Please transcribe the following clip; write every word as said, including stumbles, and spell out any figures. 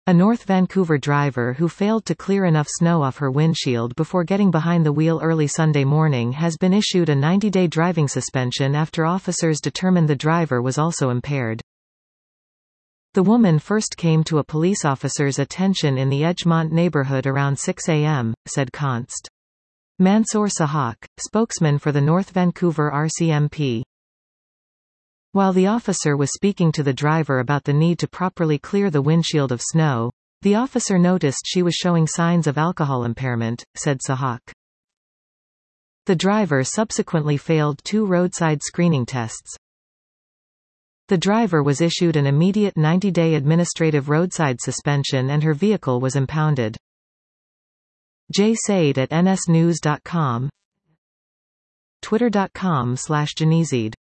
A North Vancouver driver who failed to clear enough snow off her windshield before getting behind the wheel early Sunday morning has been issued a ninety-day driving suspension after officers determined the driver was also impaired. The woman first came to a police officer's attention in the Edgemont neighborhood around six a m, said Const. Mansour Sahak, spokesman for the North Vancouver R C M P. While the officer was speaking to the driver about the need to properly clear the windshield of snow, the officer noticed she was showing signs of alcohol impairment, said Sahak. The driver subsequently failed two roadside screening tests. The driver was issued an immediate ninety-day administrative roadside suspension and her vehicle was impounded. Jay Said at N S news dot com, Twitter dot com slash Janizid